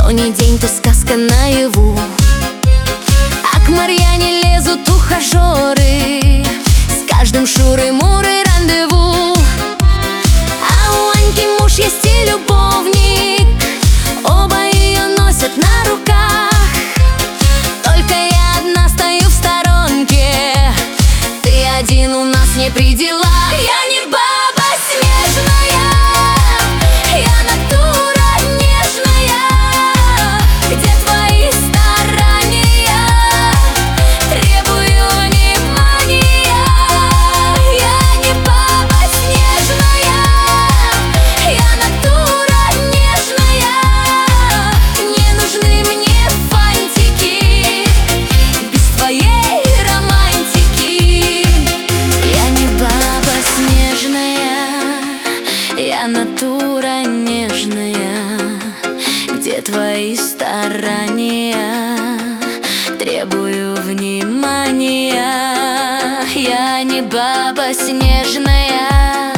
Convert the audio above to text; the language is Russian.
но не день, то сказка наяву. А к Марьяне лезут ухажеры, с каждым шуры-муры рандеву. А у Аньки муж есть и любовник, оба ее носят на руках. Только я одна стою в сторонке, ты один у нас не при делах. Я не баба снежная, я натура нежная. Где твои старания? Требую внимания. Я не баба снежная, я натура нежная. Не нужны мне фантики без твоей романтики. Я не баба снежная, я натура нежная. Где твои старания? Требую внимания. Я не баба снежная.